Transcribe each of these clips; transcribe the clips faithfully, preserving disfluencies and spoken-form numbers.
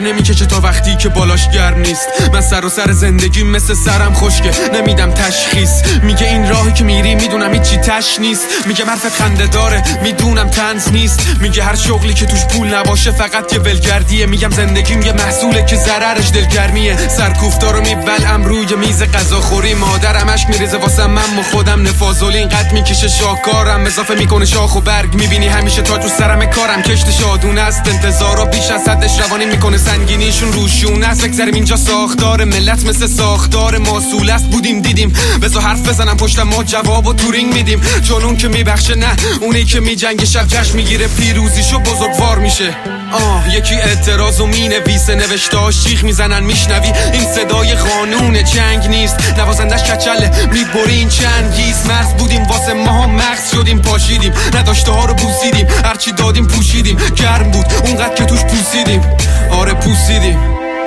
نمیکشه تا وقتی که بالاش گرم نیست. من سر و سر زندگی مثل سرم خشکه، نمیدم تشخیص. میگه این راهی که میری میدونم هیچی تش نیست. میگه حرفت خنده داره میدونم طنز نیست. میگه هر شغلی که توش پول نباشه فقط یه ولگردیه. میگم زندگیم یه محصوله که ضررش دلگرمیه. سرکوفتارو میبلم روی میز غذاخوری، مادرم اشک میریزه واسم من و خودم نفاذلی. اینقدر میکشه شاهکارم اضافه میکنه شاخ و برگ. میبینی همیشه تا تو سرم کارم کشت شادونه است. انتظارا بیش از حدش روانی میکنه سنگینیشون روشون است. بگذاریم اینجا ساختار ملت مثل ساختار ماسول است. بودیم دیدیم بذار حرف بزنم پشتم ما جواب و تورینگ میدیم. چون اون که میبخشه نه، اونی که میجنگه شب جشن میگیره پیروزیشو بزرگوار میشه. آه یکی اعتراضو مینویسه نوشتهاش شیخ میزنن میشنوی. این صدای قانون جنگ نیست، نوازندش کچله میبری این چند گیس. مرز بودیم واسه ما مغز شدیم پاشیدیم. نداشته ها رو بوسیدیم هرچی دادیم پوشیدیم. گرم بود اونقدر که توش پوسیدیم. آره پوسیدیم.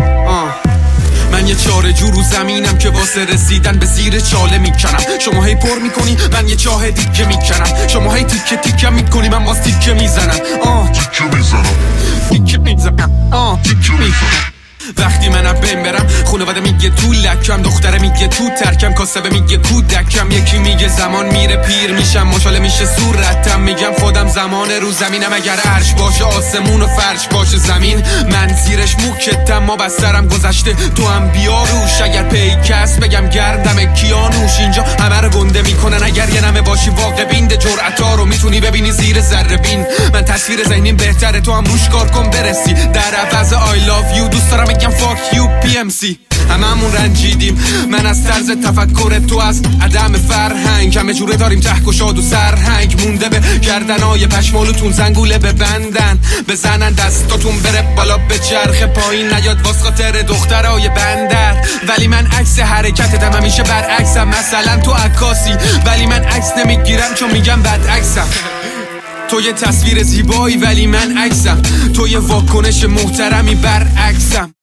آه من یه چاره جو رو زمینم که واسه رسیدن به زیر چاله میکنم. شما هی پر میکنی من یه چاه دیگه میکنم. شما هی تیکه تیکه میکنی من باز تیکه میزنم. آه تیکه میزنم تیکه میزنم آه تیکه میزنم. وقتی منم بهم برم خانواده میگه تو لکم، دختره میگه تو ترکم، کاسبه میگه کودکم. یکی میگه زمان میره پیر میشم ماشاله میشه صورتم. میگم خودم زمان رو زمینم، اگر عرش باشه آسمون و فرش باشه زمین. من زیرش موکتم ما بسترم گذشته تو هم بیا روش. اگر پیکست بگم گردم کیانوش. اینجا همه رو گنده میکنن اگر یه نمه باشی واقع بینده. جرعتا رو میتونی ببینی زیر ذره بین. من تصویر ذهنیم بهتره تو هم روش کار کن برسی. در عوض I love you دوست دارم میگم fuck you پی ام سی. هممون رنجیدیم من از طرز تفکر تو، از عدم فرهنگ. همه جوره داریم تهکشاد و سرهنگ. مونده به گردنای پشمالوتون زنگوله ببندن بزنن دستاتون بره بالا به چرخ پایین نیاد واس خاطر دخترای بندر. ولی من عکس حرکتتم همیشه برعکسم. مثلا تو عکاسی ولی من عکس نمیگیرم چون میگم بد عکسم. تو یه تصویر زیبایی ولی من عکسم. تو یه واکنش محترمی برعکسم.